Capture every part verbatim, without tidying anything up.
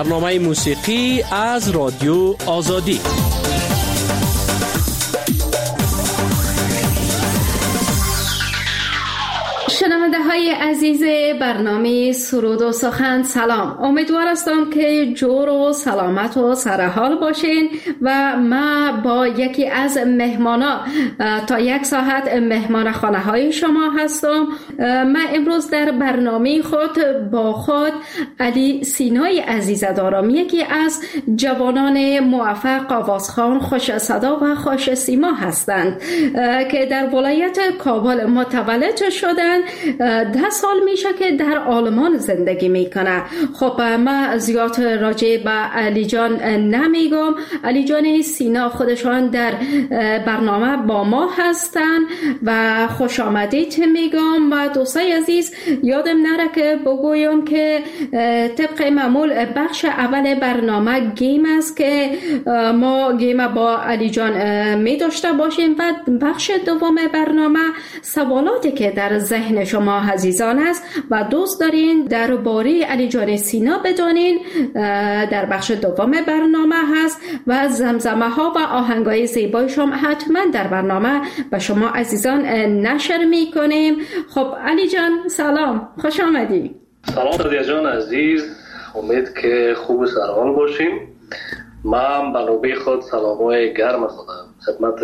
برنامه موسیقی از رادیو آزادی. شنونده های عزیز برنامه سرود و سخن، سلام. امیدوار هستم که جور و سلامت و سرحال باشین و ما با یکی از مهمانا تا یک ساعت مهمان خانه های شما هستم. من امروز در برنامه خود با خود علی سینای عزیز دارم، یکی از جوانان موفق آوازخوان، خوش صدا و خوش سیما هستند که در ولایت کابل متولد شدند. ده سال میشه که در آلمان زندگی میکنه. خب من زیاد راجع به علی جان نمیگم. علی جان سینا خودشان در برنامه با ما هستن و خوش آمدید میگم. و دوستای عزیز یادم نره که بگویم که طبق معمول بخش اول برنامه گیم است که ما گیم با علی جان می داشته باشیم و بخش دوم برنامه سوالاتی که در ذهن شما عزیزان است و دوست دارین درباره علی جان سینا بدانین در بخش دوم برنامه هست و زمزمه ها و آهنگای زیبای شما حتما در برنامه به شما عزیزان نشر می کنیم. خب علی جان سلام، خوش آمدی. سلام رادیا جان عزیز، امید که خوب و سرحال باشیم. من به نوبه خود سلامای گرم خودم خدمت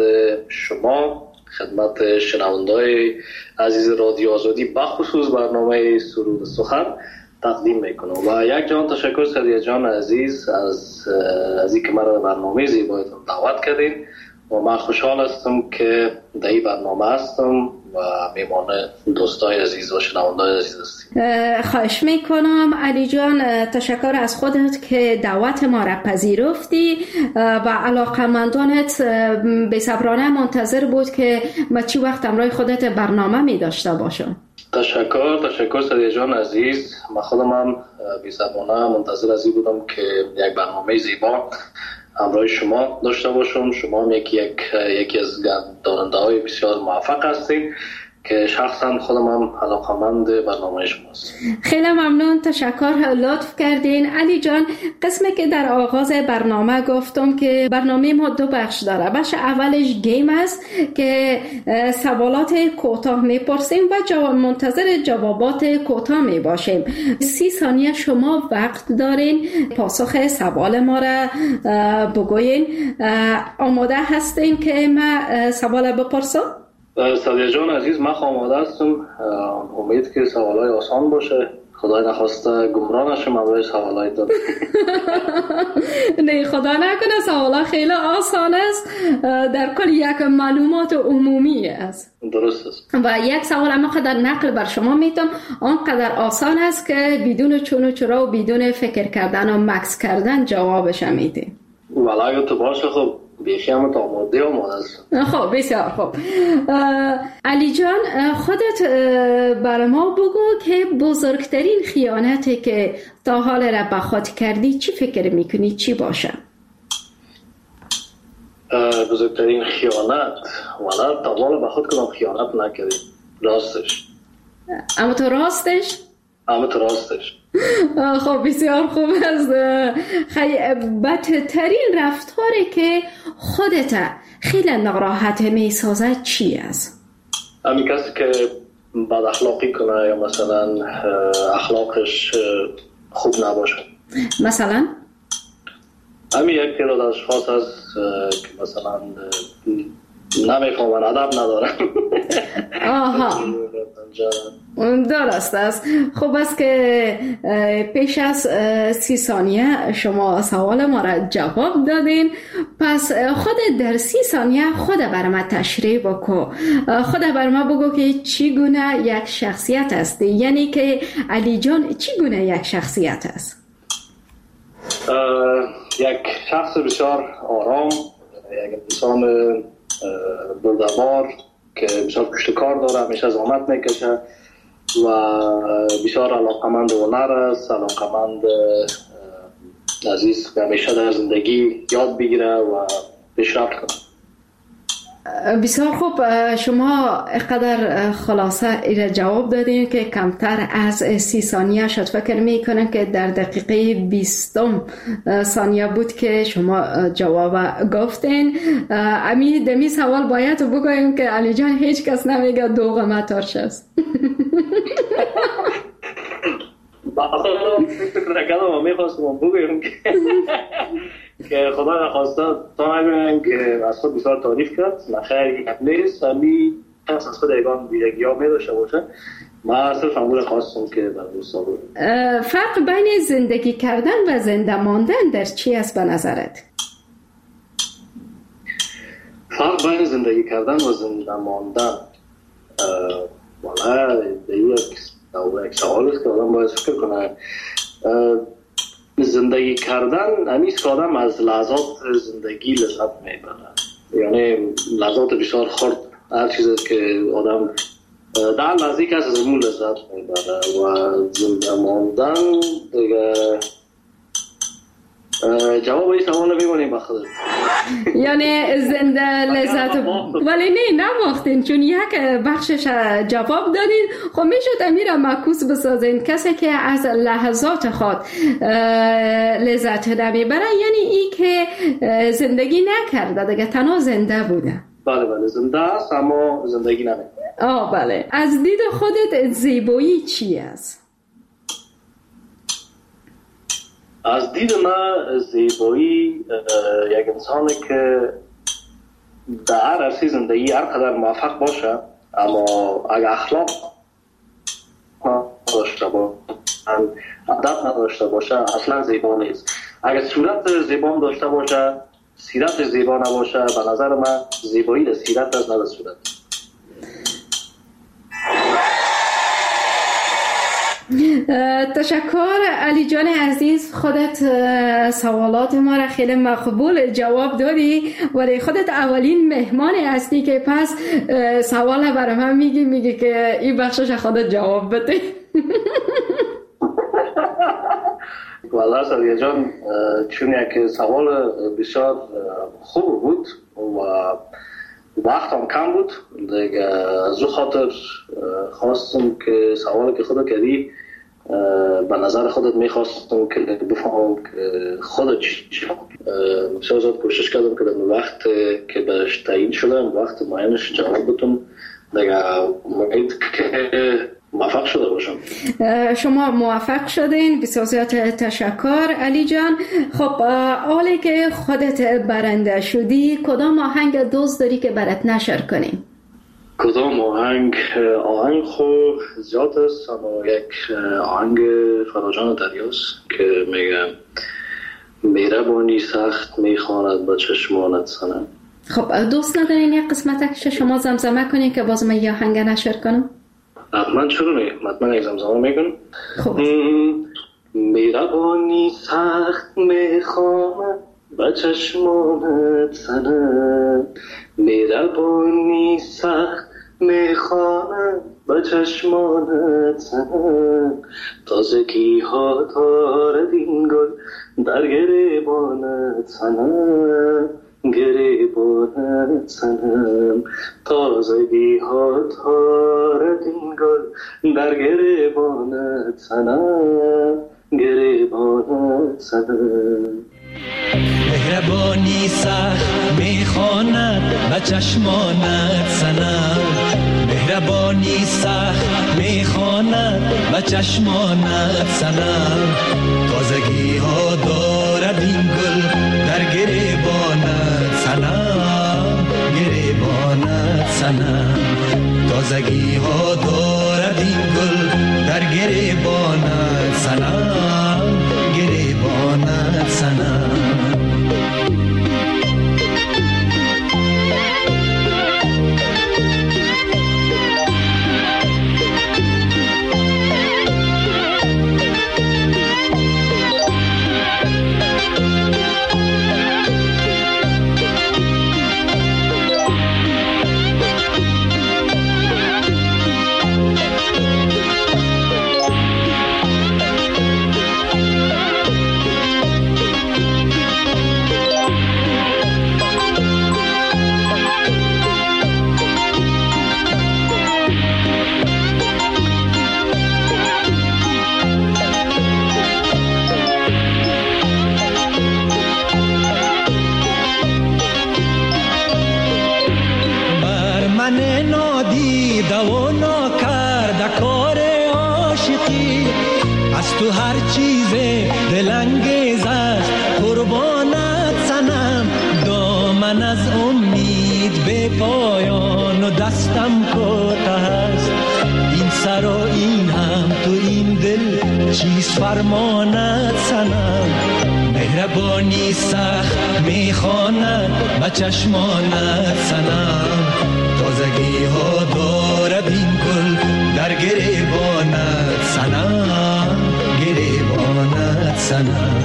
شما، خدمت شنونده‌های عزیز رادیو آزادی بخصوص برنامه سرود سخن تقدیم میکنم و یک جان تشکر سریع جان عزیز از از اینکه مرا برنامه زیبایتون دعوت کردین و من خوشحال هستم که در این برنامه هستم و میمان دوستای عزیز و شنونده‌های عزیز هستیم. خواهش میکنم علی جان، تشکر از خودت که دعوت ما را پذیرفتی و علاقمندانت بی‌صبرانه منتظر بود که ما چی وقت همراه خودت برنامه می داشته باشم. تشکر تشکر سریع جان عزیز. من خودم هم بی‌صبرانه منتظر از این بودم که یک برنامه زیبا همراه شما داشته باشم. شما هم یکی یک یکی از داننده های بسیار موفق هستید که شخصا خودم هم علاقمند برنامه شماست. خیلی ممنون، تشکر، لطف کردین. علی جان، قسمی که در آغاز برنامه گفتم که برنامه ما دو بخش داره. بخش اولش گیم است که سوالات کوتاه میپرسیم و جواب منتظر جوابات کوتاه میباشیم. سی ثانیه شما وقت دارین پاسخ سوال ما را بگوین. آماده هستین که من سوال بپرسم؟ سادیا جان عزیز، من آماده هستم. امید که سوالای آسان باشه. خدای نخواسته گمراه نشم برای سوالای داد. نه خدا نکنه، سوالا خیلی آسان است، در کل یک معلومات عمومی است. درست است. و یک سوال اما قدر نقل بر شما میتم آنقدر آسان است که بدون چون و چرا و بدون فکر کردن و مکس کردن جوابش میدیم. ولی اگه تو باشه خب بیشی همه تا آماده آماده است. خب بسیار خوب. علی جان، خودت برای ما بگو که بزرگترین خیانتی که تا حال را به خود کردی چی فکر میکنی چی باشه؟ بزرگترین خیانت ولی تا حال به خود کدام خیانت نکردی. راستش. اما تو راستش؟ اما تو راستش. خب بسیار خوب است. خیلی بدترین رفتاری که خودت خیلی ناراحت میسازد چی است؟ همین کسی که بد اخلاقی کنه یا مثلا اخلاقش خوب نباشه. مثلا؟ همین یک تعداد اشخاص هست که مثلا نمیفهمن، ادب ندارن. آها درست است. خب است که پیش از سی ثانیه شما سوال ما را جواب دادین، پس خود در سی ثانیه خود بر ما تشریح بکو. خود بر ما بگو که چی گونه یک شخصیت است، یعنی که علی جان چی گونه یک شخصیت است؟ یک شخص بسیار آرام، یک انسان بردبار که بسیار پشت کار داره، همیشه زحمت میکشه و بسیار علاقمند هنر است، علاقمند عزیز که همیشه در زندگی یاد بگیره و پیشرفت کنه. بسیار خوب، شما قدر خلاصه ایره جواب دادین که کمتر از سی ثانیه شد. فکر می کنم که در دقیقه بیستم ثانیه بود که شما جواب گفتین. امی دمی سوال باید بگویم که علی جان هیچ کس نمیگه دو قمتارش است. باید فکر نکردم میخواستم بگویم که خدا نخواسته تا نگویم که از خود بسیار تعریف کرد. نخیر یک نیست، همی کس از خود ایگان بیرگی ها می داشته باشه. من صرف همون خواستم که در دوستا بود. فرق بین زندگی کردن و زنده ماندن در چی است به نظرت؟ فرق بین زندگی کردن و زنده ماندن والا یک سوال است که آدم باید فکر کنه. زندگی کردن همیست که آدم از لحظات زندگی لذت میبره، یعنی لحظات بسیار خرد، هر چیزی که آدم در نزدیک از زمون لذت میبره. و زنده ماندن دیگه جواب این سوال میمونیم بخدر، یعنی زنده لذت ولی نه نماختین، چون یک بخشش جواب دادین. خب میشد امیر معکوس بسازین کسی که از لحظات خود لذت نمیبره، یعنی ای که زندگی نکرده دیگه، تنها زنده بوده. بله بله زنده است اما زندگی نمیکنه. آه بله. از دید خودت زیبایی چی است؟ از دید من زیبایی یک انسانی که در هر عرصه زندگی هر قدر موفق باشه اما اگر اخلاق نداشته باشه، ادب نداشته باشه، اصلا زیبا نیست. اگر صورت زیبا داشته باشه، سیرت زیبا نباشه، به نظر من زیبایی در سیرت است نه در صورت. تشکر علی جان عزیز، خودت سوالات ما را خیلی مقبول جواب دادی، ولی خودت اولین مهمان هستی که پس سوال برای من میگی میگی که این بخشش خودت جواب بده. والله سریع جان، چون یک سوال بسیار خوب بود و وقت هم کم بود دیگه، از او خاطر خواستم که سوالی که خودت کردی به نظر خودت میخواستم که بفهمم که خودت چی بسیار زیاد کوشش کردم که در وقت که بهش تعیین شدم وقت معینش جواب بدم دیگه. امید که موفق شده باشم. شما موفق شدین، بسیار زیاد تشکر علی جان. خب حالی که خودت برنده شدی، کدام آهنگ دوست داری که برات نشر کنیم؟ کدام آهنگ؟ آهنگ خوب زیاد است اما یک آهنگ فراجان دریاست که میگم مهربانی سخت میخواند با چشمانت سنم. خب دوست ندارین یک قسمتش شما زمزمه کنین که باز من یه آهنگ نشر کنم؟ حتما چرا نه، حتما یک زمزمه میکنم. خب مهربانی سخت میخواند با چشمانت سنم، مهربانی سخت میخواند با چشمانت سنم، تازگی ها دارد این گل در گریبانت سنم، گریبانت سنم، تازگی ها دارد این گل در گریبانت سنم، گریبانت سنم. مهربانی سخت میخواند به چشمانت سنم، مهربانی سخت میخواند به چشمانت سنم، تازگی ها دارد این گل در گریبانت سنم، گریبانت سنم، تازگی ها دارد این گل در گریبانت سنم، گریبانت سنم. من نادیده و ناکرده کار عاشقی، از تو هر چیز دلانگیز است قربانت سنم. دامن از امید به پایان و دستم کوتاه است، این سر و این هم تو این دل چیز فرمانت سنم. مهربانی سخت میخواند به چشمانت سنم. تازگی ها دارد این گل در گریبانت سنم، گریبانت سنم.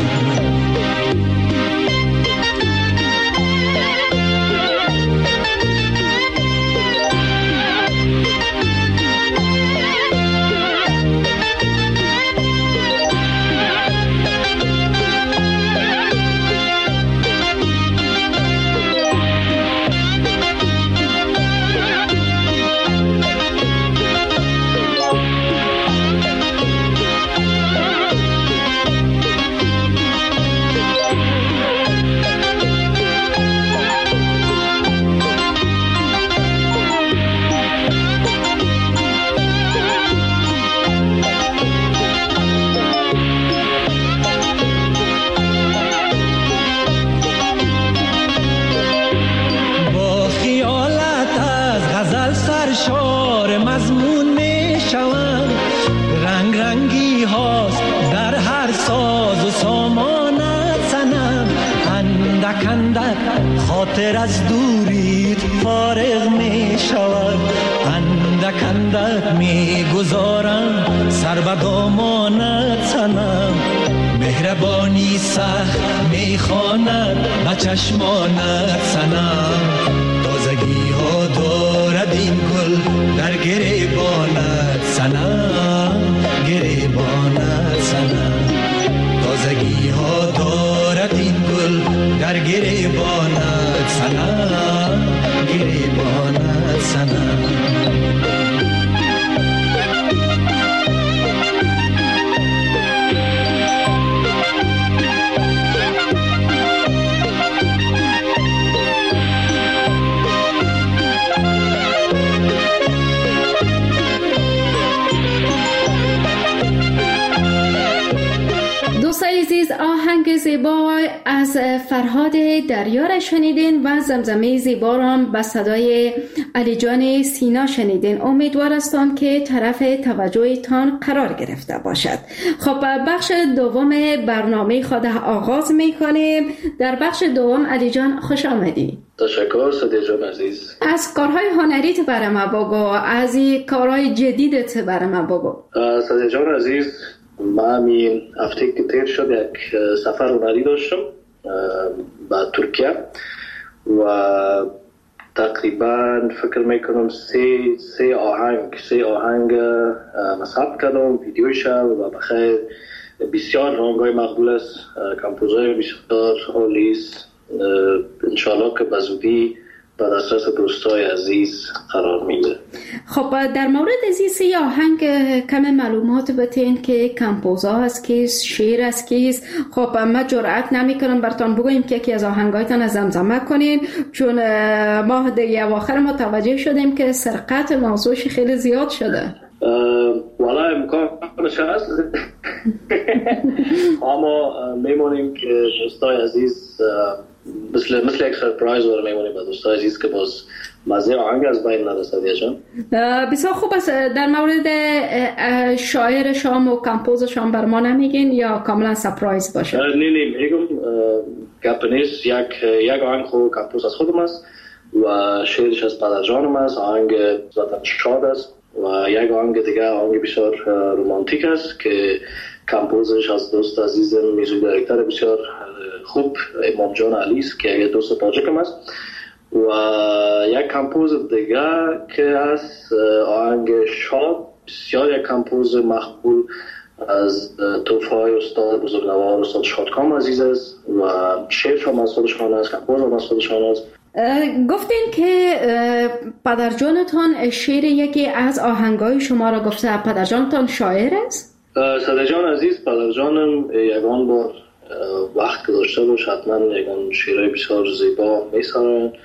خاطر از دوریت فارغ می شود، اندک اندک می گذارم سر به دامانت سنم. مهربانی سخت می خواند به چشمانت سنم. تازگی ها دارد این گل در گریبانت سنم، گریبانت سنم. تازگی ها دارد این گل در گریبانت سنم، گریبانت سنم. عزیز، آهنگ زیبا از فرهاد دریا را شنیدین و زمزمه زیبا را به صدای علی جان سینا شنیدین. امیدوار هستم که طرف توجهتان قرار گرفته باشد. خب بخش دوم برنامه خود آغاز میکنیم. در بخش دوم علی جان خوش آمدی. تشکر صدیق جان عزیز. از کارهای هنریت برای ما بگو، از این کارهای جدیدت برای ما بگو. صدیق جان عزیز، من این هفته که تیر شد یک سفر هنری داشتم به ترکیه و تقریبا فکر میکنم سه سه آهنگ سه آهنگ ثبت کردم، ویدیوش و بخیر بسیار رنگای مقبول است، کمپوزای بسیار عالی است. انشالله که به زودی به دسترس دوستای عزیز قرار میده. خب در مورد از این سه آهنگ کم معلومات بتین که کمپوزا هست کیست، شعر است کیست. خب ما جرأت نمی کنم براتون بگویم که یکی از آهنگایتان از زمزمه کنین، چون ما در اواخر متوجه شدیم که سرقت موضوعش خیلی زیاد شده. والا امکانش هست اما میمونیم که دوستای عزیز مثل مثل یک سرپرایز رو میمونیم به دوستای عزیز که باز مزه آهنگ از بین نرسد. جان بسیار خوب است. در مورد شاعر شام و کمپوز شام بر ما نمیگین یا کاملا سرپرایز باشه؟ نه نه میگم گپ نیست. یک یک آهنگ خود کمپوز از خودم است و شعرش از پدر جانم است. آهنگ ذاتاً شاد است و یک آهنگ دیگه آهنگ بسیار رومانتیک است که کمپوزش از دوست عزیزم میوزیک دایرکتور بسیار خوب امام جان علی است که یک دوست تاجیکم است و یک کمپوز دیگه که از آهنگ شاد بسیار یک کمپوز مقبول از توفای استاد بزرگوار استاد شادکام عزیز است و شعر هم از خودش خوانده است، کمپوز هم از خودش خوانده است. گفتین که پدرجانتان شعر یکی از آهنگای شما را گفته. پدرجانتان شاعر است؟ صدیق جان عزیز، پدرجانم یگان بار وقت گذاشته باش حتما یگان شعرهای بسیار زیبا میسارن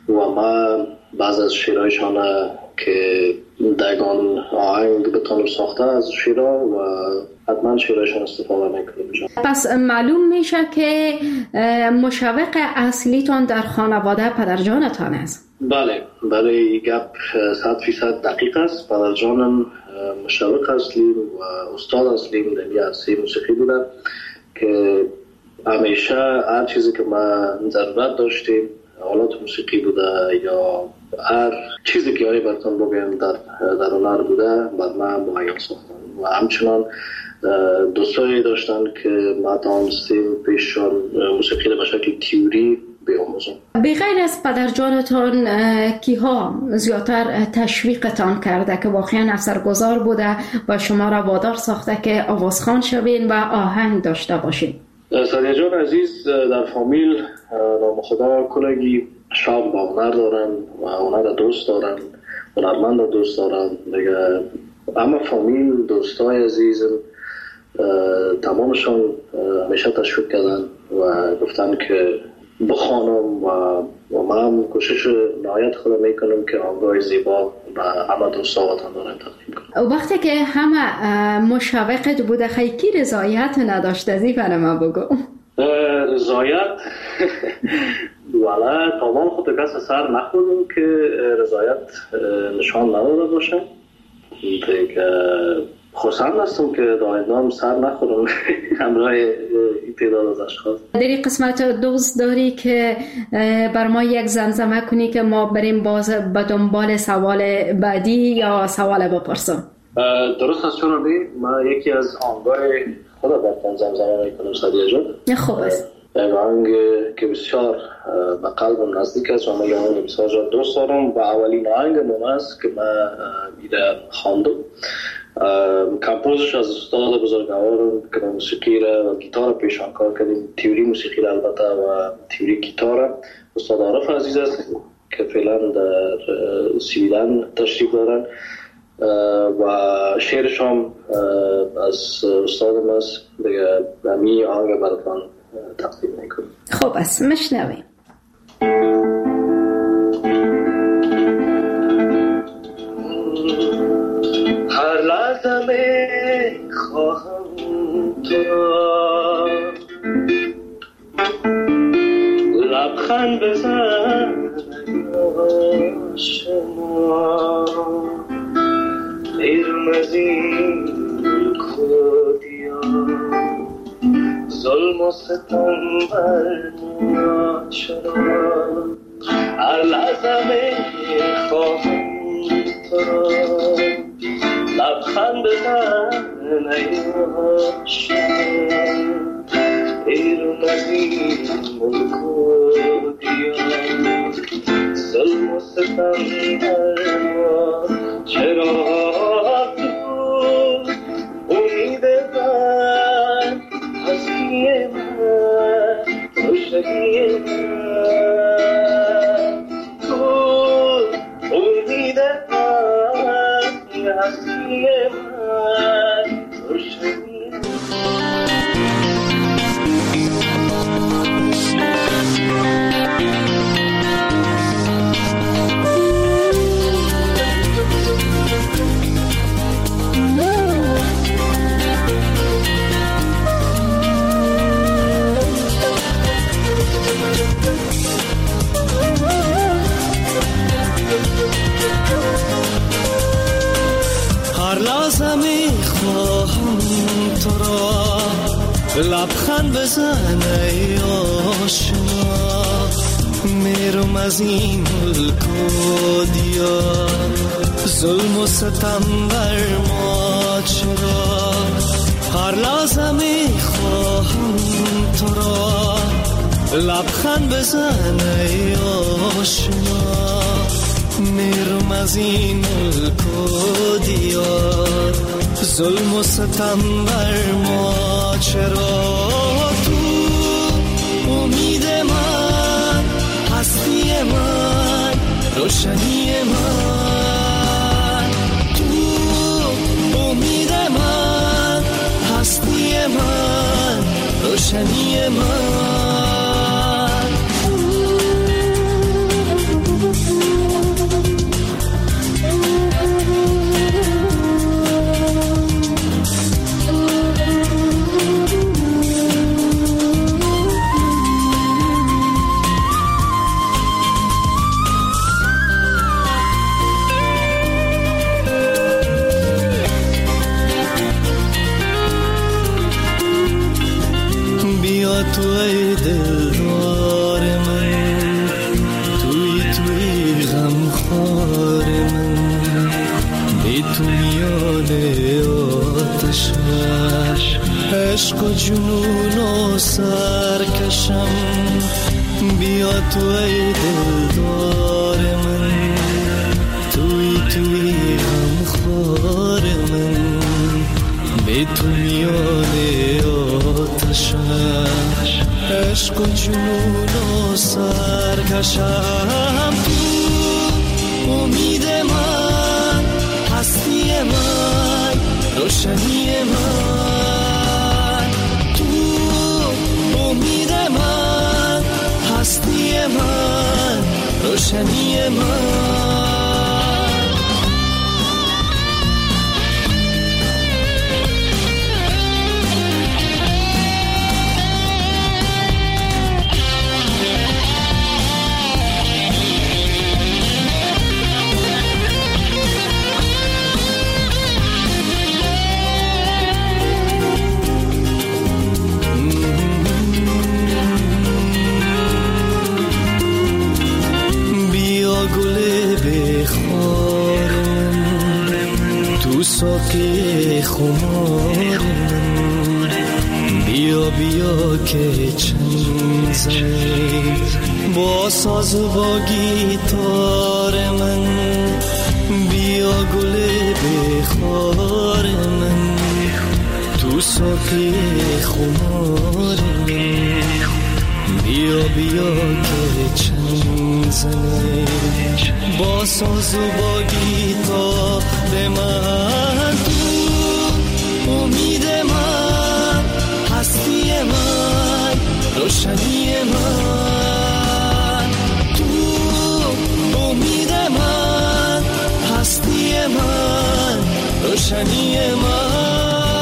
و ما بعض از شعرهایشان که دگان آهنگ بتونم ساخته از شعرها و حتما شعرهایشان استفاده میکنیم. پس معلوم میشه که مشوق اصلیتان در خانواده پدرجانتان است. بله بله، این گپ صد فیصد دقیق است. پدرجانم مشوق اصلی و استاد اصلی در عرصه موسیقی بوده که همیشه هر چیزی که ما ضرورت داشتیم، آلات موسیقی بوده یا هر چیزی که هایی براتون بگیم در در هنر بوده، بر من مهیا ساختن و همچنان دوستایی داشتن که ما دانستیم پیششان موسیقی را به شکل تیوری بیاموزم. بغیر از پدرجانتان کیها زیادتر تشویقتان کرده که واقعا اثرگذار بوده و شما را وادار ساخته که آوازخوان شوین و آهنگ داشته باشین؟ سادیه جان عزیز در فامیل نام خدا کلگی شاب با هنر دارن و هنر دوست دارن، هنرمند دوست دارن دیگه. اما فامیل دوستای عزیزم تمامشان همیشه تشویق کردن و گفتن که بخوانم و و من کوشش نهایت خود میکنم که آنگاه زیبا و همه دوستا وطن دارم تقدیم کنم. وقتی که همه مشوقت بوده خیلی رضایت نداشته زی برای ما بگو. رضایت ولی تمام خود کس سر نخوردم که رضایت نشان نداده باشه دیگه. خوشحال هستم که دائما سر نخورم همراه این تعداد از اشخاص. در این قسمت دوست داری که بر ما یک زمزمه کنی که ما بریم باز به دنبال سوال بعدی یا سوال بپرسم؟ درست است چون ما یکی از آنگاه خدا براتون زمزمه میکنم سادیه جان. خوب است. یک آهنگ که بسیار به قلبم نزدیک است و من آهنگ بسیار دوست دارم و اولین آهنگ من است که من ایده خواندم. کمپوزش از استاد بزرگوارم که موسیقی را و گیتار پیشان کار کردیم، تیوری موسیقی را البته و تیوری گیتار استاد عارف عزیز است که فعلا در سویدن تشریف دارن و شعرش هم از استادم است دیگه. می آهنگ براتون تقدیم میکنم. خوب است مشنویم. هر لحظه می خواهم تو را لبخند بزن آشنا، بیرون از این کودیا ظلم و ستم بر ما چرا. هر لحظه می خواهم تو را لبخند بزن ای آشنا، بیرون از این ملک و دیار ظلم و ستم بر ما چرا. تو امید من هستی من روشنی من، تو امید من هستی من روشنی من. لبخند بزن ای آشنا، میرم از این ملک و دیار ظلم و ستم بر ما چرا. هر لحظه میخواهم تو را لبخند بزن ای آشنا، میرم از این ملک و دیار ظلم و ستم بر ما چرا. تو امید من هستی من روشنی من، تو امید من هستی من روشنی من. عشق و جنون و سرکشم بیا تو ای دلدار من توی توی غمخوار من به تو میان آتشم عشق و جنون و سرکشم تو امید من هستی من روشنی من تو امید من هستی من روشنی من ساقی خمار بیا بیا که چنگ زنی با ساز و با گیتار من بیا گل بخار من تو ساقی خمار من بیا بیا که چنگ زنی با ساز و با گیتار من تو امید من هستی من روشنی من تو امید من هستی من روشنی من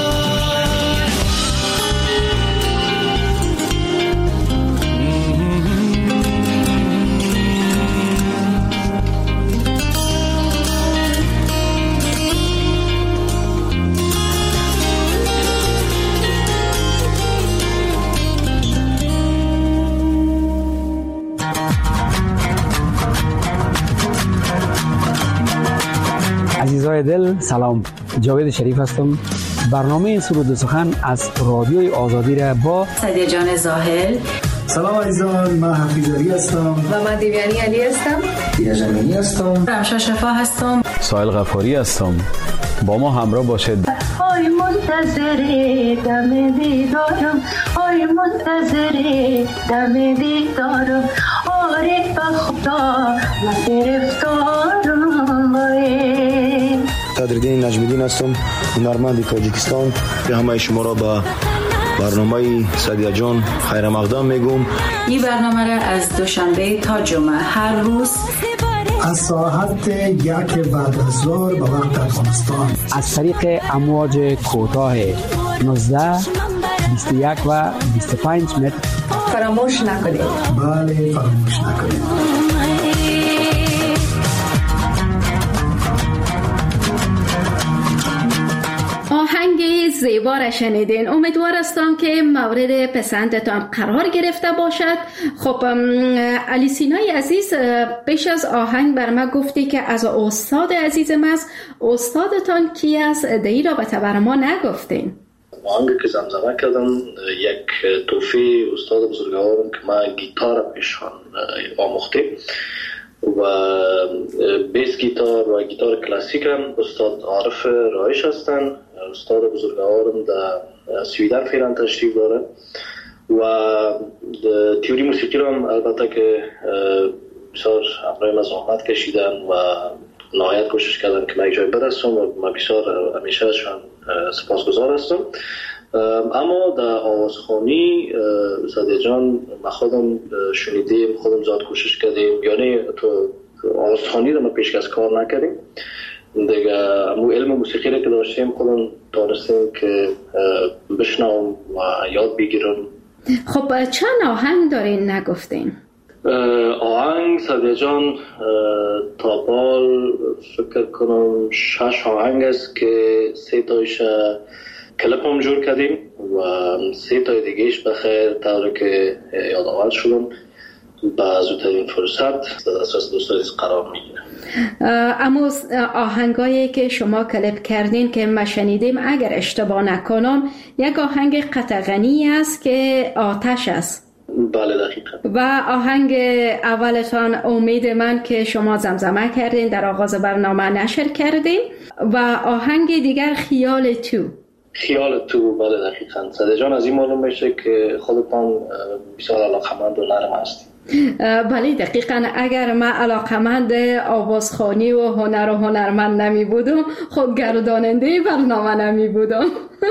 عزیزای دل سلام، جاوید شریف هستم. برنامه سرود و سخن از رادیوی آزادی را با سعدیه جان زاهل. سلام عزیزان، من حفیظ علی هستم و من دیویانی علی هستم. دیده جمینی هستم. رمشا شفا هستم. سایل غفاری هستم. با ما همراه باشید. آی منتظر دم دیدارم، آی منتظر دم دیدارم، آره بخدا و گرفتارم. تدریدین نجمیدین هستم، هنرمند تاجیکستان. به همه شما را به برنامه سعدیه جان خیر مقدم میگم. این برنامه را از دوشنبه تا جمعه هر روز از ساعت یک بعد از ظهر به وقت افغانستان از طریق امواج کوتاه نوزده، بیست و یک و بیست و پنج متر فراموش نکنید. بله فراموش نکنید. آهنگ زیبا را شنیدین. امیدوار هستم که مورد پسندتان قرار گرفته باشد. خب علی سینای عزیز، پیش از آهنگ بر ما گفتی که از استاد عزیزم است. استادتان کی است؟ دهی را به تبر ما نگفتین. آهنگی که زمزمه کردم یک توفیق استاد بزرگوارم که ما گیتار پیشان آموخته و بیس گیتار و گیتار کلاسیک هم استاد عارف رایش هستن. استاد بزرگوارم در سویدن فعلا تشریف داره و تئوری موسیقی رو هم البته که بسیار همراه ما زحمت کشیدن و نهایت کوشش کردن که من یک جای برسم و من بسیار همیشه ازشان سپاسگزار هستم. اما در آوازخوانی سعدیه جان ما خودم شنیدیم، خودم زیاد کوشش کردیم، یعنی تو آوازخوانی رو ما پیشکش کار نکردیم دیگه. امو علم موسیقی رو که داشتیم خودم دانستیم که بشنوم و یاد بگیرم. خب چند آهنگ دارین نگفتین؟ آهنگ سعدیه جان تا بال فکر کنم شش آهنگ است که سه تایش کلپ هم جور کردیم و سه تای دیگهش بخیر طوری که یادآور شدم با زودترین فرصت در دسترس دوستان قرار میگیره. اما آهنگایی که شما کلیپ کردین که ما شنیدیم اگر اشتباه نکنم یک آهنگ قطغنی است که آتش است. بله دقیقا. و آهنگ اولتان امید من که شما زمزمه کردین در آغاز برنامه نشر کردین و آهنگ دیگر خیال تو. خیال تو بله دقیقا. صدیق جان از این معلوم میشه که خودتان بسیار علاقمند و نرم هستید. بله دقیقا. اگر من علاقمند آوازخوانی و هنر و هنرمند نمی بودم خب گرداننده برنامه نمی بودم.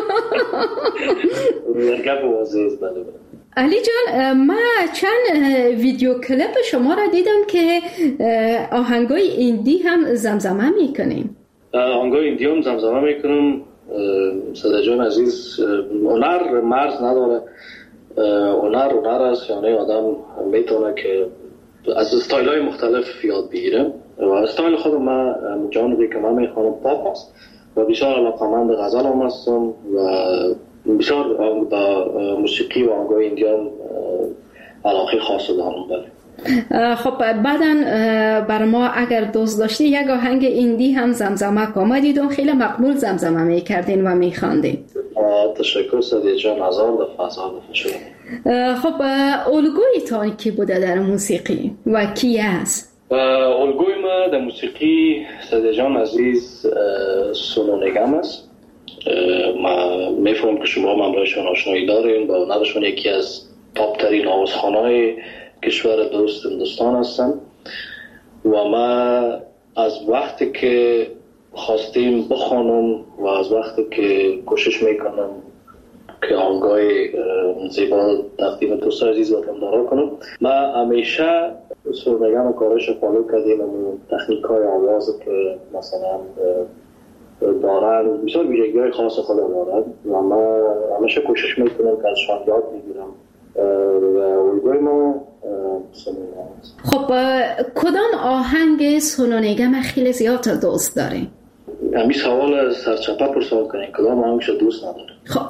گپ واضحه. بله بله. علی جان ما چند ویدیو کلیپ شما را دیدم که آهنگای ایندی هم زمزمه میکنیم. آهنگای ایندی هم زمزمه میکنم. صدیق جان عزیز هنر مرز نداره. هنر هنر است، یعنی آدم میتونه که از استایل های مختلف یاد بگیره و استایل خود من جانبی که من میخوانم پاپ است و بسیار علاقمند غزل هم هستم و بسیار با موسیقی و آهنگای ایندیان علاقه خاص دارم. بله. خب بعداً بر ما اگر دوست داشتی یک آهنگ ایندی هم زمزمه کن. ما دیدم خیلی مقبول زمزمه میکردین و میخواندین. تشکر صدیق جان. هزار دفعه هزار دفعه شد. خب الگویتان کی بوده در موسیقی و کی است؟ الگوی ما در موسیقی صدیق جان عزیز سونو نیگم است. ما میفهمم که شما هم همراهشون آشنایی دارین. با هنرشون یکی از تاپ ترین آوازخوان‌های کشور دوست هندوستان هستن و ما از وقتی که خواستیم بخوانم و از وقتی که کوشش میکنم که آهنگای زیبا تقدیم دوست عزیز وطندارا کنم، ما همیشه سرنگم کارش فالو کردیم و تکنیک های آواز که مثلا دارن بسیار ویژگی‌های خاص خود دارن و ما همیشه کوشش میکنم که ازشان یاد بگیرم و الگوی ما سونونیگم است. خب کدام آهنگ سونونیگم خیلی زیاد دوست دارین؟ همین سوال سرچپه پرسان کنین کدام آهنگش دوست نداره. خب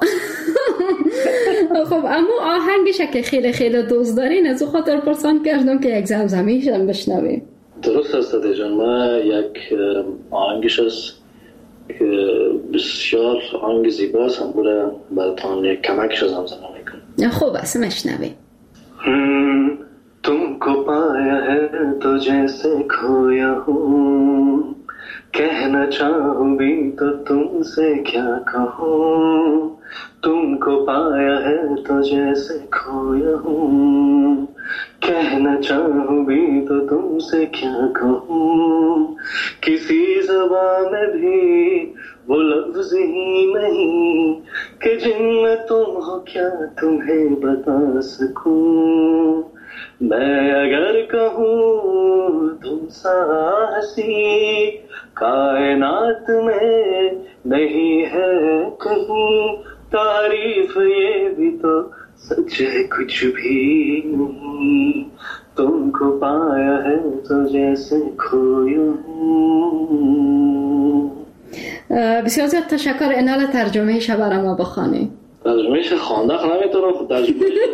خب اما آهنگش که خیلی خیلی دوست دارین از او خاطر پرسان کردم که یک زمزمیش هم بشنویم. درست است صدیق جان. ما یک آهنگش است که بسیار آهنگ زیباست هم بوده براتان یک کمکش زمزمه میکنم. خوب است مشنویم. तुमको पाया है तो जैसे खोया हूँ, कहना चाहूँ भी तो तुमसे क्या कहूँ. तुमको पाया है तो जैसे खोया हूँ, कहना चाहूँ भी तो तुमसे क्या कहूँ. किसी ज़बान में भी वो लफ्ज़ ही नहीं कि जिनमें तुम हो क्या तुम्हें बता सकूं. मैं अगर कहूँ तुम सा हंसी कायनात में नहीं है कहीं, तारीफ ये भी तो सच है कुछ भी नहीं. तुमको पाया है तो जैसे खोया हूँ. بسیار زیاد تشکر. اینال ترجمه ش برای ما بخوانی. ترجمه ش خوانده نمیتونم خود ترجمه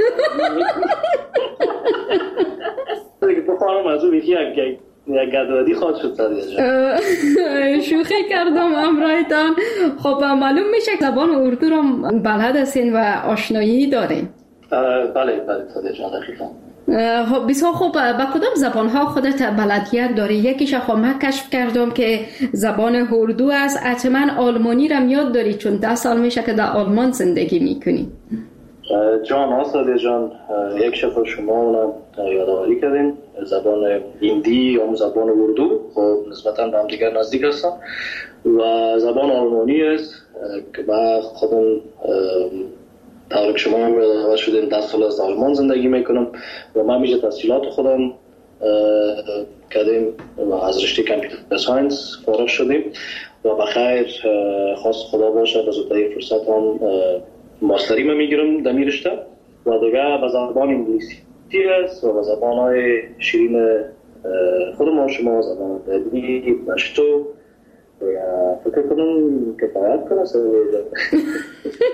دیگه بخوانم از اون یکی یک یک گدودی خواهد شد صدیق جان. شوخی کردم امرایتان. خب معلوم میشه که زبان اردو رو بلد هستین و آشنایی دارین. بله بله صدیق جان دقیقا. خب بسیار خوب. با کدام زبان ها خودت بلدیت داری؟ یکیش خب من کشف کردم که زبان اردو است. حتما آلمانی رو یاد داری چون ده سال میشه که در آلمان زندگی میکنی. جان ها صدیق جان یک شفا شما اونم یادآوری کردین. زبان هندی یا زبان اردو خب نسبتا به هم دیگر نزدیک هستن و زبان آلمانی است که با خودم طور که شما هم یادآور شدین ده سال از آلمان زندگی میکنم و من میشه تحصیلات خودم کردیم و از رشته کامپیوتر ساینس فارغ شدیم و بخیر خواست خدا باشه به زودترین فرصت هم ماستری من میگیرم در می رشته و دیگه به زبان انگلیسی هست و به زبان های شیرین خود ما شما زبان دلی پشتو فکر کنم کفایت کنه.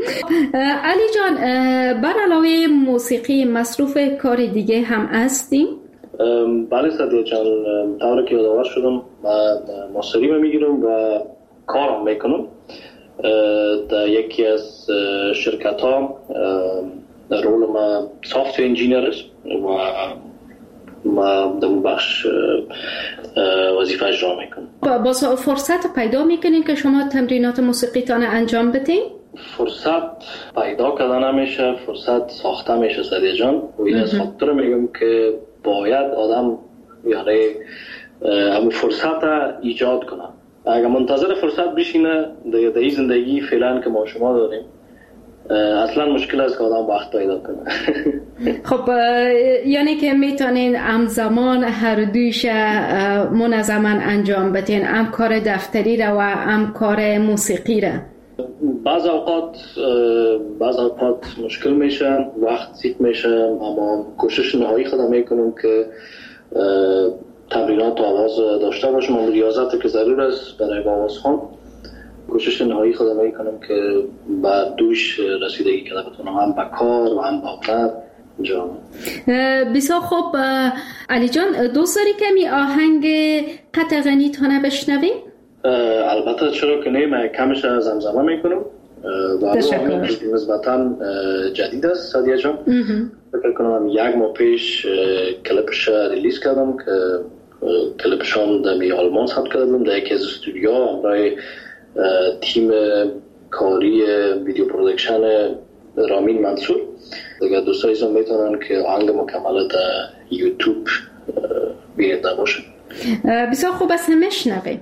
علی جان، بر علاوه موسیقی مصروف کار دیگه هم هستیم؟ بله سعدیه جان، طور که یادآور شدم من ماستری میگیرم و کارم میکنم در یکی از شرکت ها. در رول ما سافت انجینیر است و ما در بخش وظیفه اجرا میکنم. با فرصت پیدا میکنین که شما تمرینات موسیقیتان انجام بدین؟ فرصت پیدا کردن نمیشه، فرصت ساخته میشه سعدیه جان. و این از فاکتور میگم که باید آدم یعنی همون فرصت ایجاد کنه. اگر منتظر فرصت بشینه در این زندگی فعلا که ما شما داریم اصلا مشکل است که آدم وقت پیدا کنه. خب یعنی که میتونین همزمان هر دویش منظما انجام بدین، هم کار دفتری را و هم کار موسیقی را؟ بعض اوقات بعض اوقات مشکل میشه، وقت زیاد میشه، اما کوشش نهایی خودم میکنم که تمرینات آواز داشته باشم. اما ریاضت که ضرور است برای آواز خوان، کوشش نهایی خودم میکنم که بعد دوش رسیدگی کرده بتونم هم با کار و هم با هنر انجام. بسیار خوب علی جان، دوست داری کمی آهنگ قطع غنی تانه بشنویم؟ البته چرا که نه، من کمش زمزمه میکنم و آهنگ نسبتا جدید است سعدیه جان. فکر کنم یک ماه پیش کلیپش ریلیز کردم که کلیپشان در می آلمان ثبت کردم در یکی از استودیوها برای تیم کاری ویدیو پرودکشن رامین منصور. دیگه دوستای ایزان میتونن که آهنگ مکمل در یوتیوب بینیده باشه. بسیار خوب است، نمیشنویم.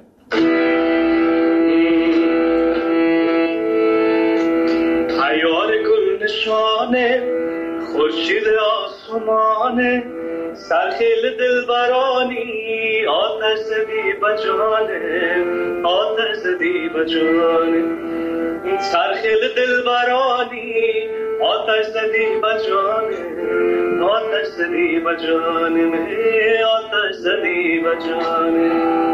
تیار گل نشانه خورشید آسمانه سرخیل دلبرانی آتش زدی بجانه آتش زدی بجانه سرخیل دلبرانی آتش زدی بجانه آتش زدی بجانه آتش زدی بجانه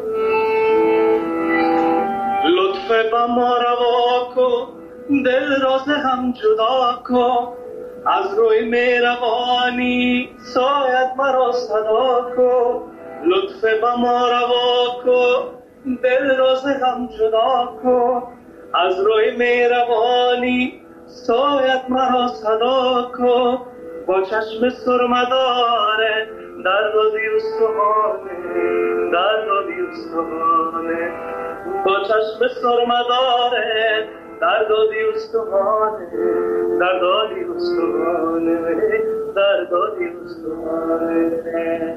لطف با ما روا کن دل راز هم جدا کن از روی مهربانی سایت مرا صدا کن لطف با ما روا کن دل راز هم جدا کن از روی مهربانی سایت مرا صدا کن با چشم سرمداره در دادی استخانه در دادی استخانه با چشم سرمداره در دادی استخانه در دادی استخانه در دادی استخانه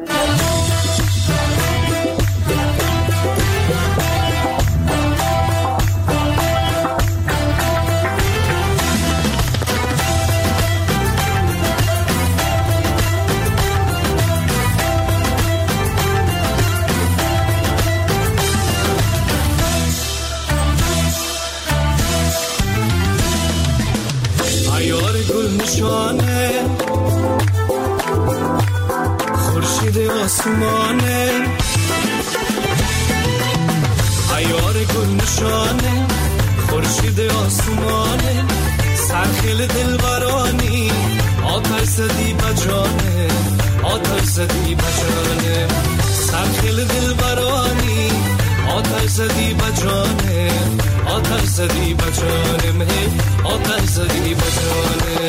خورشید آسمانه عیار گل نشانه خورشید آسمانه سرخیل دلبرانی آتش زدی بجانه آتش زدی بجانه سرخیل دلبرانی آتش زدی بجانه آتش زدی بجانه آتش زدی بجانه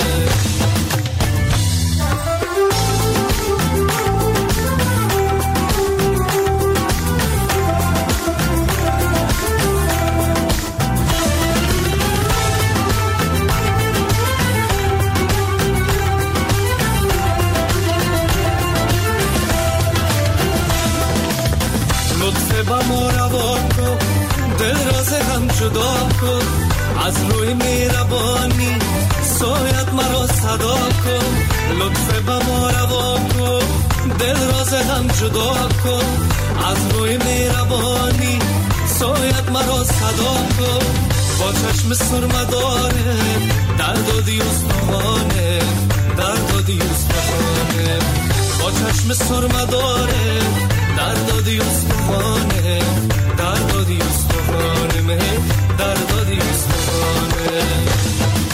جدا کن از روی مهربانی سایت مرا صدا کن لطف به ما روا کن دل راز هم جدا کن از روی مهربانی سایت مرا صدا کن با چشم سرمداره در دادی استخانه در دادی استخانه با چشم سرمداره در دادی استخانه در دادی استخانه در دادی استخانه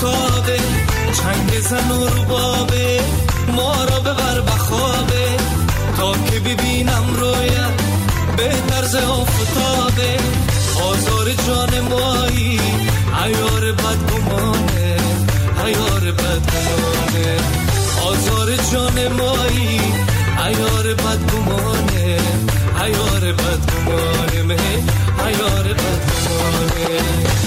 خوابه چنگ زن و ربابه ما را ببر بخوابه تا که ببینم رویت به طرز آفتابه آزار جان مایی عیار بدگمانه عیار بدگمانه آزار جان مایی عیار بدگمانه عیار بدگمانه مه عیار بدگمانه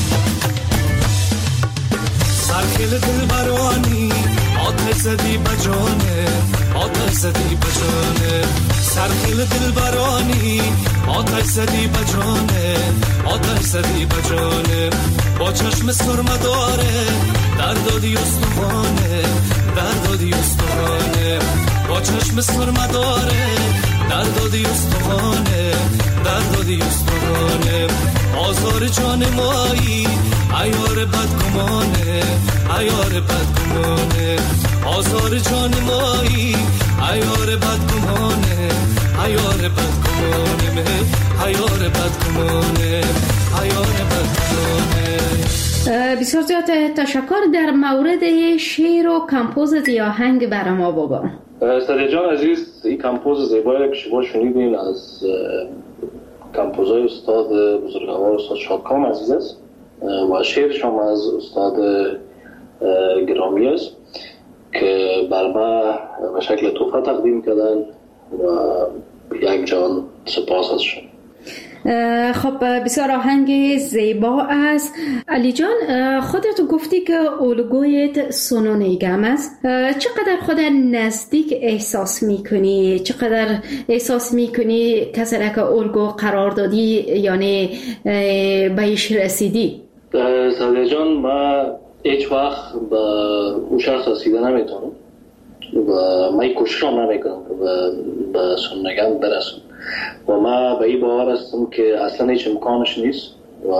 سرخیل دل برانی آتش زدی بجانه آتش زدی بجانه سرخیل دل برانی آتش زدی بجانه آتش زدی بجانه با چشم سرمه داره در دادی استوانه در دادی استوانه با چشم سرمه داره در دادی استوانه در دادی استوانه آزار جان مایی عیار بدگمانه عیار بدگمانه آزار جان مایی عیار بدگمانه عیار بدگمانه مه عیار بدگمانه عیار بدگمانه. بسیار زیاد تشکر. در مورد شعر و کمپوز آهنگ برای ما بابا. سادیا جان عزیز، این کمپوز زیبایی که شما شنیدین از کمپوزای استاد بزرگوار استاد شادکام عزیز است و شعرش هم از استاد گرامی است که بر ما به شکل تحفه تقدیم کردن و یک جان سپاس ازشون. خب بسیار آهنگ زیبا است. علی جان، خودت گفتی که الگویت سونو نیگم است. چقدر خودت نزدیک احساس میکنی؟ چقدر احساس میکنی کسی را که الگو قرار دادی یعنی بهش رسیدی؟ سادیا جان، ما هیچ وقت به اون شخص رسیده نمیتونم و من کوششم نمیکنم که به سونو نیگم برسم و ما به این باور هستم که اصلا هیچ امکانش نیست و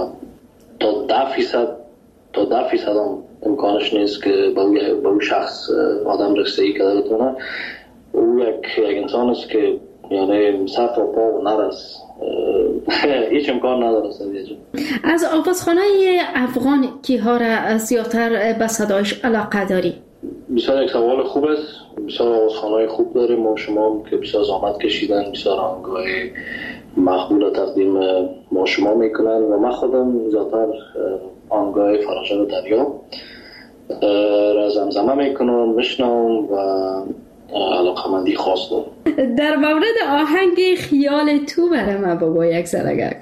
تا ده فیصد تا ده فیصد هم امکانش نیست که به اون شخص آدم رسیدگی کرده بتونه. او یک یک انسان است که یعنی سر تا پا و نرس هیچ امکان نداره. از آوازخانه افغان کیها را زیادتر به صدایش علاقه داری؟ بسیار یک سوال خوب است. بسیار آوازخانه‌های خوب داریم ما شما که بسیار زحمت کشیدن، بسیار آهنگ‌های مقبول تقدیم ما شما میکنن و من خودم زیادتر آهنگ‌های فراشان دریا را زمزمه میکنم، میشنوم و علاقه‌مندی خاص دارم. در مورد آهنگ خیال تو برای من بابا یک سرگک.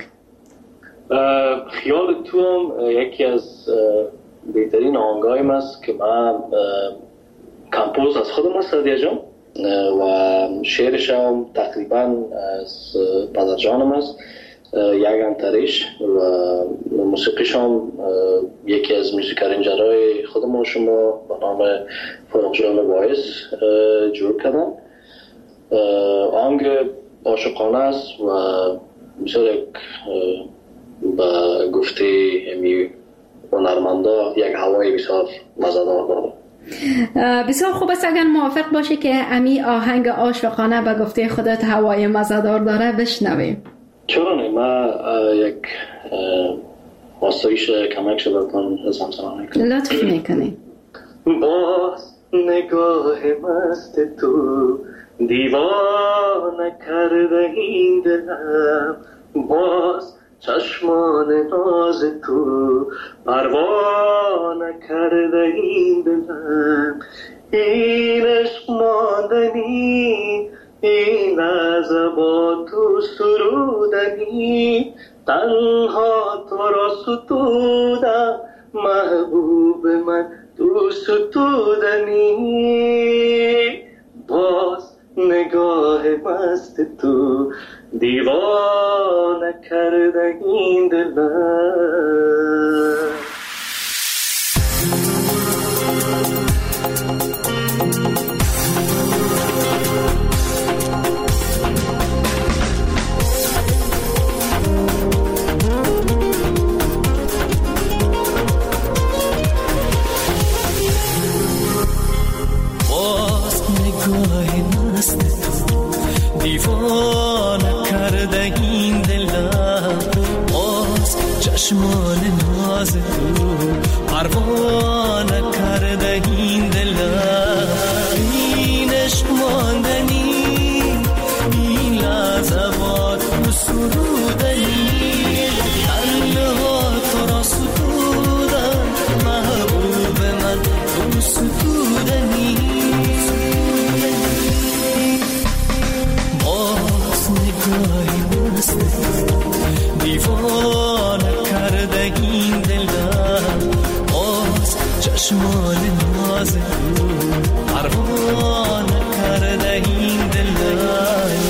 خیال تو هم یکی از بهترین آهنگایم است که من کمپوز از خودم است سادیا جان و شعرش هم تقریبا از پدر جانم است، یک انتریش و موسیقیش هم یکی از موسیقی ارنجرهای خودم و شما به نام فروغ جان وایس جور کردن. آهنگ عاشقانه است و بسیار یک به گفته امی هنرمندا یک هوای بسیار مزه‌دار داره. بسیار خوب است اگر موافق باشه که امی آهنگ عاشقانه به گفته خودت هوای مزه‌دار داره بشنویم. چرا نه؟ ما یک آسایش کمک شدتان زمزمه میکنم. لطف میکنی. باز نگاه مست تو دیوانه کرده این دلم، باز چشمان ناز تو پروانه کرده این دلم، این عشق ماندنی این لحظه با تو سرودنی، تنها تو را ستودم محبوب من تو ستودنی، باز نگاه مست تو دیوانه کرده این دلم. دیوانه کرده این دلم، باز چشمان ناز تو پروانه این دلم، این عشق ماندنی، این لحظات رو سرودنی، تنها تو را ستودن، محبوب من تو ستودنی. باز نگاهی مست دیوانه کرده این دلم، باز چشمان ناز رو پروانه کرده این دلم.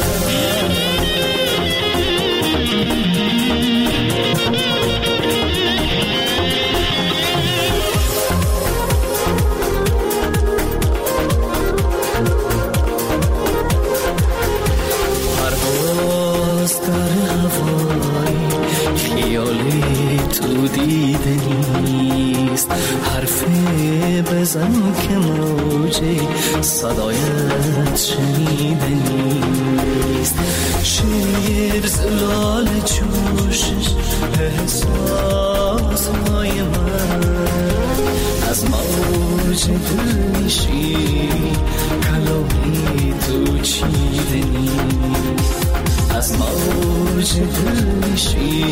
پرواز در هوایی خیالی تو دیده نیست، حرفی بزن که موجه صدایت شنیده نیست. شیر زلال جوشش احساس های من، از موج دل نشی کلامی تو چیده نیست، از موج دل نشی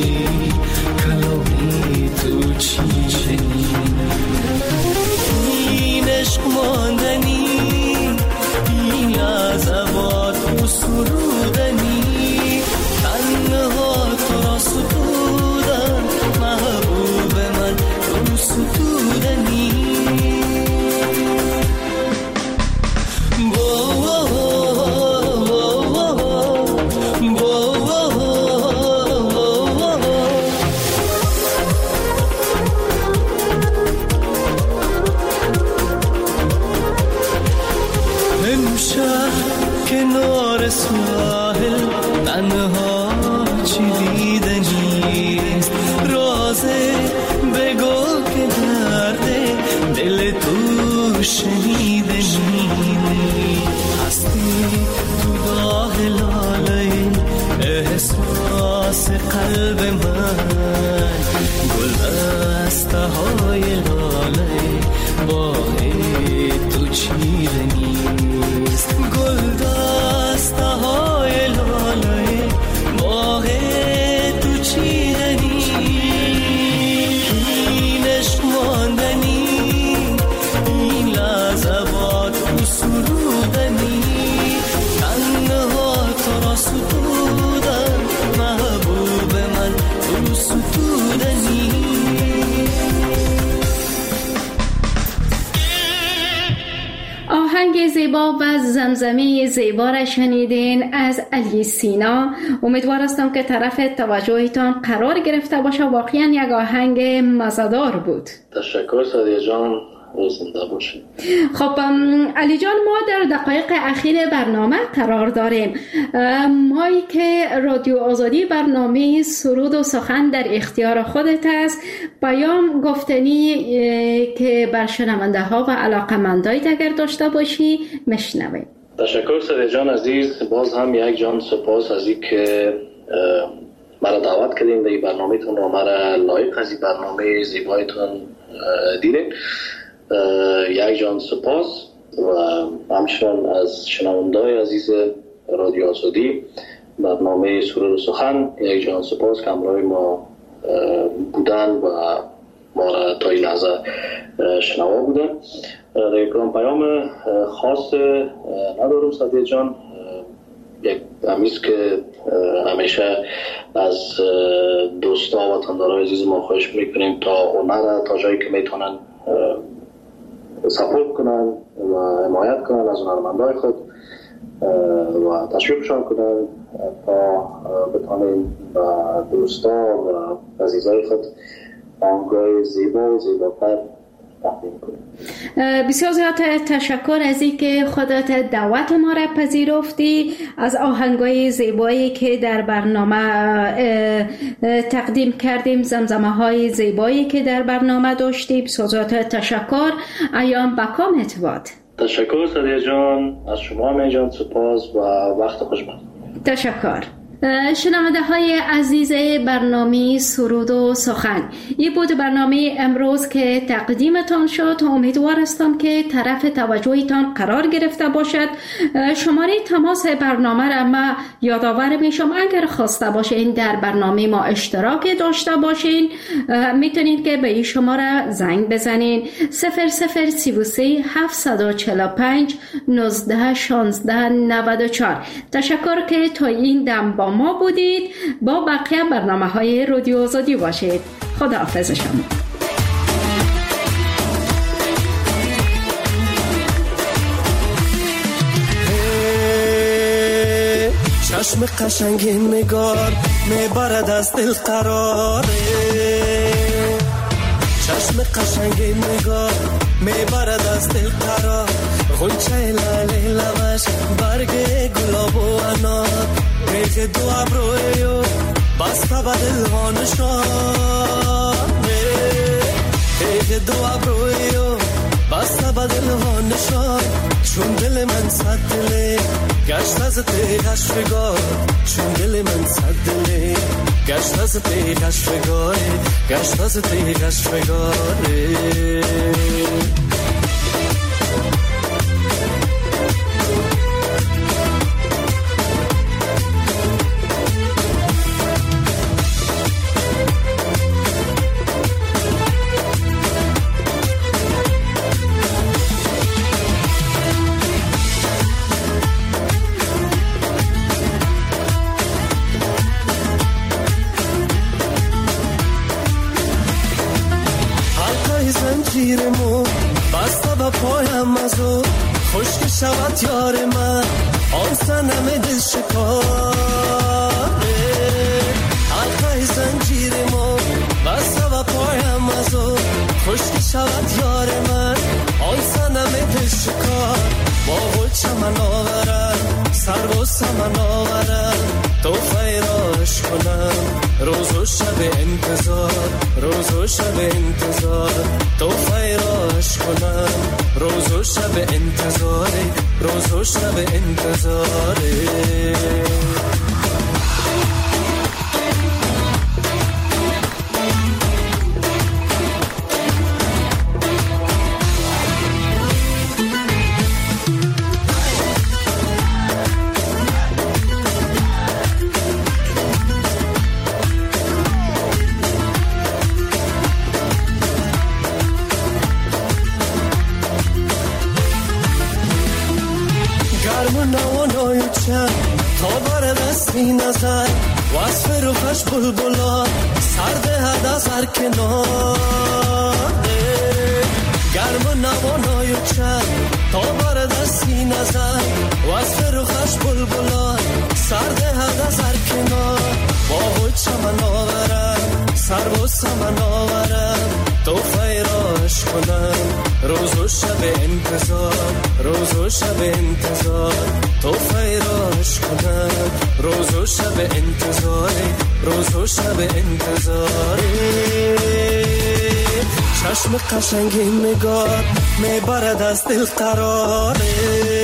کلامی تو چیده نیست. این عشق ماندنی، این لحظات رو سرودنی، تنها تو را سپودن، محبوب من تو ستودنی. کنار ساحل تنها چی دیده نیست، رازه بگو که درده دل تو شنیده نیست. هستی تو داغ لاله احساس قلب من، گل دسته های لاله باه تو چیده نیست، گل دسته های لاله باه تو چیده نیست. این عشق ماندنی، این لحظات رو سرودنی، تنها تو را ستودن، محبوب من تو ستودنی. آهنگ زیبا و زمزمه زیبا را شنیدین از علی سینا. امیدوار هستم که طرف توجهتان قرار گرفته باشه. واقعا یک آهنگ مزه‌دار بود. تشکر سادیا جان، زنده باشید. خب علی جان، ما در دقایق اخیر برنامه قرار داریم. مایی که رادیو آزادی برنامه سرود و سخن در اختیار خودت است، پیام گفتنی که بر شنونده ها و علاقمندایت اگر داشته باشی مشنویم. تشکر سادیا جان عزیز، باز هم یک جان سپاس از این که مرا دعوت کردین در برنامه تون و مرا لایق از این برنامه زیبایتون دیدین. یک جان سپاس و همچنان از شنونده‌های عزیز رادیو آزادی برنامه سرود و سخن یک جان سپاس که همراه ما بودن و ما را تا این لحظه شنوا بودن. در یک پیام خاص ندارم سادیا جان، یک همیست که همیشه از دوستا و تندارای عزیز ما خواهش میکنیم تا هنر تا جایی که میتونن سپورت کنن و حمایت کنن از هنرمندای خود و تشویقشان کنن تا بتونیم و دوستا و عزیزای خود آهنگای زیبا و زیباتر تقدیم کنیم. بسیار زیاد تشکر از این که خودت دعوت ما را پذیرفتی، از آهنگای زیبایی که در برنامه تقدیم کردیم، زمزمه های زیبایی که در برنامه داشتی. بسیار زیاد تشکر. ایام بکام اتباد. تشکر سادیا جان، از شما می جان سپاس و وقت خوش بخیر. تشکر. شنونده های عزیز برنامه سرود و سخن، این بود برنامه امروز که تقدیمتان شد. امیدوار هستم که طرف توجهتان قرار گرفته باشد. شماره تماس برنامه را ما یادآور میشم، اگر خواسته باشین در برنامه ما اشتراک داشته باشین میتونید که به این شماره زنگ بزنین صفر صفر سی و سه هفتصد و چهل و پنج نوزده شانزده نود و چهار. تشکر که تا این دم با ما بودید. با بقیه برنامه های رادیو آزادی باشید. خدا حافظ شما. چشم قشنگ نگار میبرد از دل قراره، چشم قشنگ نگار میبرد از دل قرار، غنچه لاله لبش برگ گلاب و انار، ریخ دو ابروی بسته به دل ها نشانه، ریخ دو ابروی بسته به دل ها نشان، چون دل من صد دله گشت از تیغش فگار، چون دل من صد دله گشت از تیغش فگاره، گشت از تیغش فگاره. زنجیرمو بسته به پایم ازو، خشک شود یار من آن سنم دل شکاره، حلقه زنجیرمو بسته به پایم ازو، خشک شود یار من آن سنم دل شکار، با گل چمن آورم سر و سمن آورم، تو فیراش کنم روز و شب انتظار، روز و شب انتظار، تو فیراش کنم روز و شب انتظار، روز و شب انتظار. تا بر دستی نظر وصف روحش بلبلا سرده هد از هر کنار، گرم و نوانای چند تا بر دستی نظر وصف روحش بلبلا سرده هد از هر کنار، با گل چمن آورم سر و سمن آورم، تو فیراش کنم روز و شب انتظار، روز و شب انتظار، تو فیراش کنم روز و شب انتظار، روز و شب انتظار. چشم قشنگ نگار میبرد از دل قراره،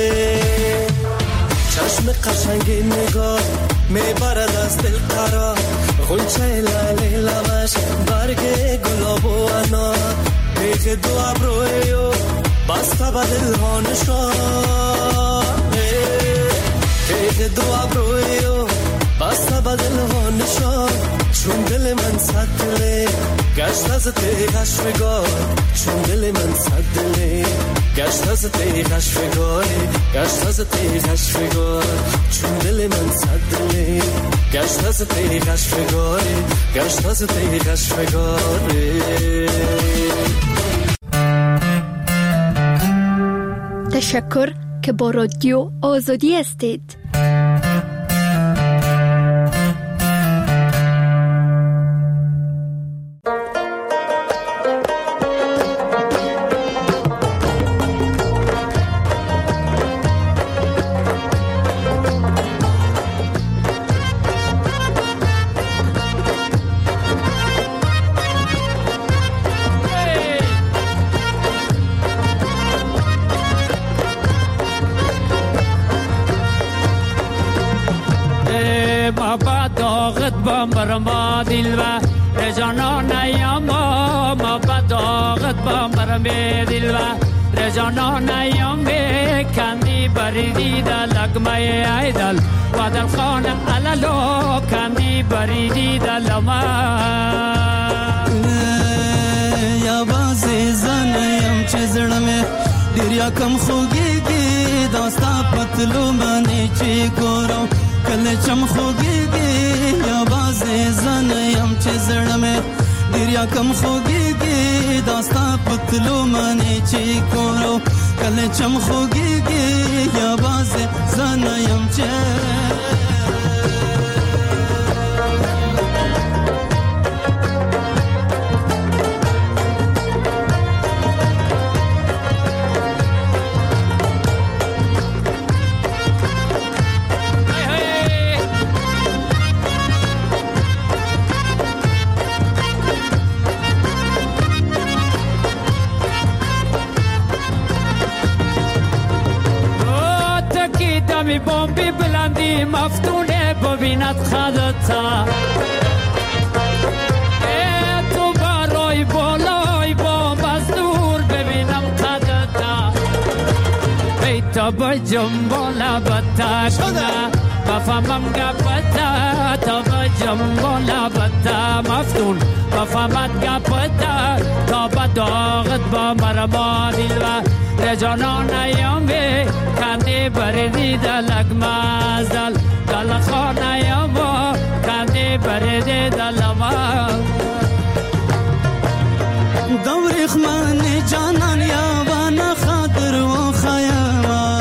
چشم قشنگ نگار میبرد از دل قرار، غنچه لاله لبش برگ گلاب و انار، ریخ دو ابروی بسته به دل ها نشانه، ریخ دو ابروی بسته به دل ها نشان، چون دل من صد دله گشت از تیغش فگار، چون دل من صد دله گشت از تیغش فگار، گشت از تیغش فگار، چون دل من صد دله گشت از تیغش فگار، گشت از تیغش فگار. تشکر که با رادیو آزادی هستید. داغت با مرما دل و رجانان ایام ما با داغت با مرما دل و رجانان ایام کندی بریدی در لگمه ایدل و در خانه علالو کندی بریدی در لما یا بازی زنیم چه زړمه ډیر یا کم خوږیږي داستا پتلو باندې چې ګورم کله چم خوږیږي یا بازی زنیم چه زړمه ډیر یا کم خوږیږي داستا پتلو باندې چې ګورم کله چم خوږیږي یا بازی زنیم چه می بومبی بلندی مفتونه ببیند خدتا ای تو برای بالای بومب از دور ببینم خدتا ای تا بجم بالا بتا بفهمم گپتا تا بجم بالا بتا مفتون بفهمت گپتا تا بداغت با مرما دل و رجانان ایامه کندی بردی دلک مازدل دل خانه یاما کندی بردی دل ما دوریخ من جانان یاوان خاطر و خیاما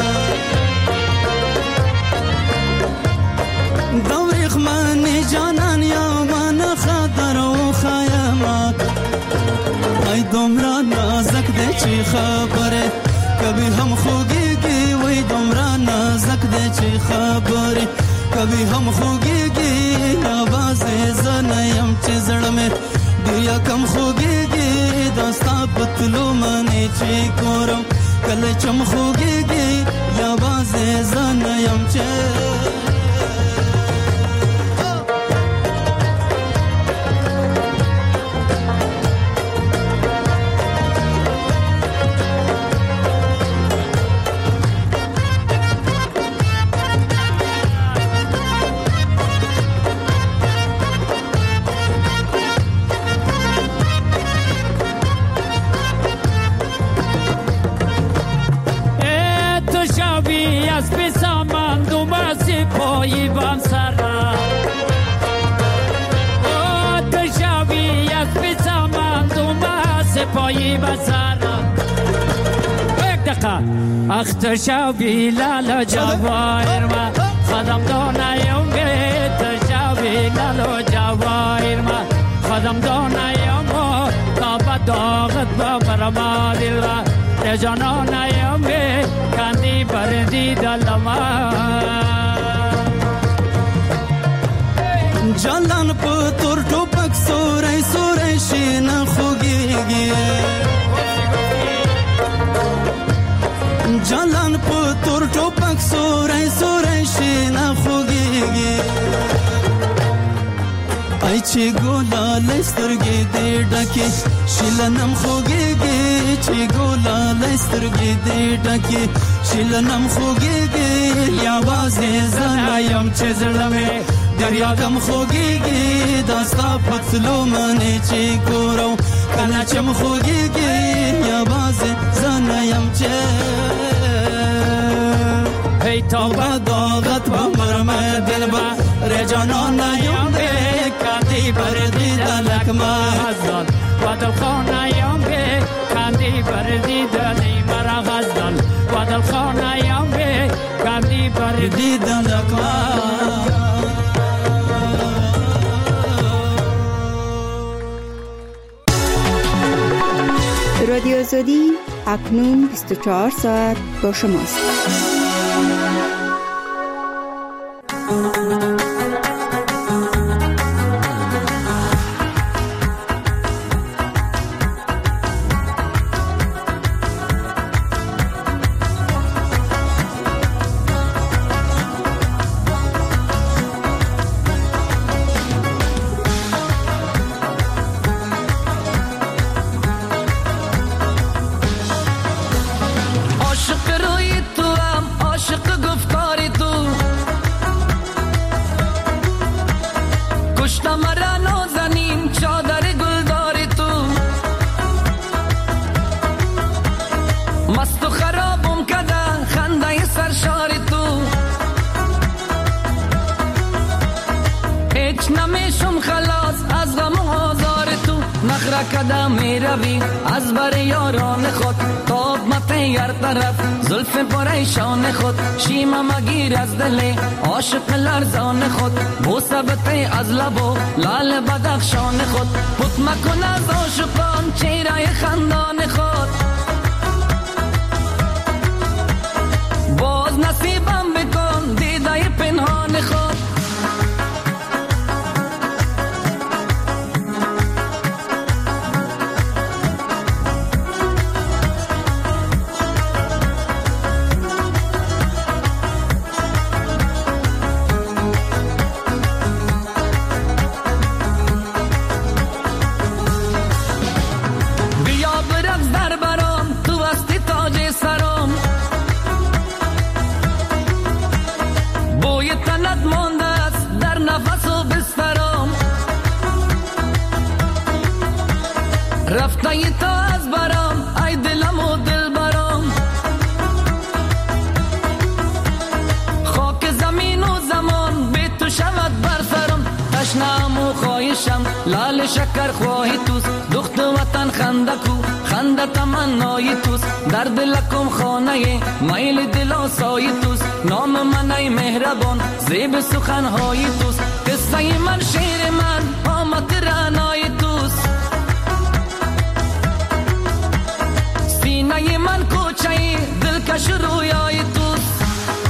دوریخ من جانان یاوان خاطر و خیاما ای دومرا نازک ده چی خبره کبھی ہم خوگیگی وی دمرا نازک دے چی خبری کبھی ہم خوگیگی آواز زنیم چی زڑمے دیا کم خوگیگی داستا پتلو منی چی کورم کل چم خوگیگی آواز زنیم چی از بسامان دو باسی پایی بام سرا تشاوی از بسامان دو باسی پایی بام سرا یک دقیقه اختشاوی لالا جواهر ما خدم دانایم گه تشاوی لالا جواهر ما خدم دانایم تا بداغت با مرما دل را رجانان ایامه کندی بردی دلما جلان پتر ټوپک سورې سورې شین خوږیږي جلان پتر ټوپک سورې سورې شین خوږیږي ای چې ګولا لسترګې دې ډکه شلنم خوږیږي چې ګولا لسترګې دې ډکه شلنم خوږیږي یا بازي زنایم چې زړمه دریا کم خوږیږي داستا پتلو منی چې ګورو کله چم خوږیږي یا بازي زنایم چې هی تا بداغت با مرمه دلبا رجانان یم به کندی بردی دلک مازدال و دل خانه یم به کندی بردی دلی مرا غزدال و دل خانه یم به کندی بردی دلک رادیو آزادی اکنون بیست و چهار ساعت با شماست. کده کده می روی از بر یاران خود، تاب متیر طرف زلف پریشان خود، شیمه مگیر از دل عاشق لرزان خود، بوسه بده از لب و لال بدخشان خود، پت مکن از عاشقان چهره خندان خود، باز نصیبم بکن دیده پنهان خود. رفته ای تا از برام ای دلم و دل برام، خاک زمین و زمان به تو شود بر سرم، تشنم و خواهشم لال شکر خواهی توست، دخت وطن خنده کو خنده تمنای توست، در دلکم خانه میل دل آسای توست، نام من ای مهربان زیب سخنهای توست، قصه من شعر من آمد رعنای توست، سینه من کوچه دلکش رویای توست.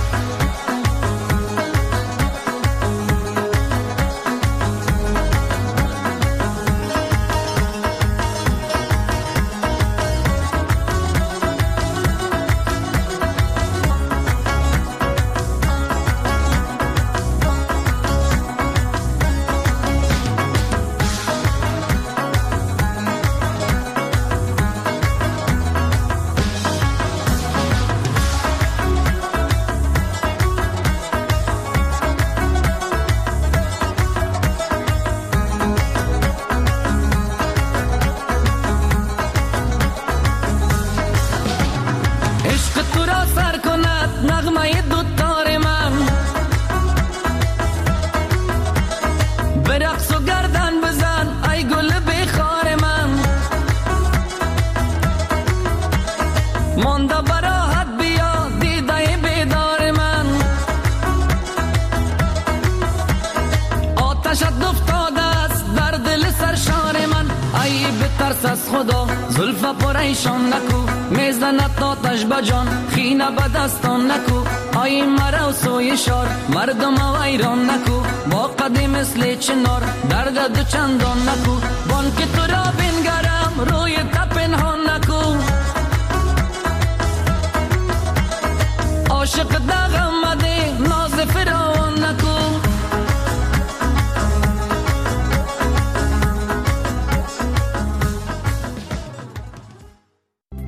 از خدا زلف پریشان نکو، میزند آتش بجان خینه بدستان نکو، آی مرا و سوی شار مردم ویران نکو، با قدی مثل چنار درد دو چندان نکو، بان که تو را بینگرم روی تا پنهان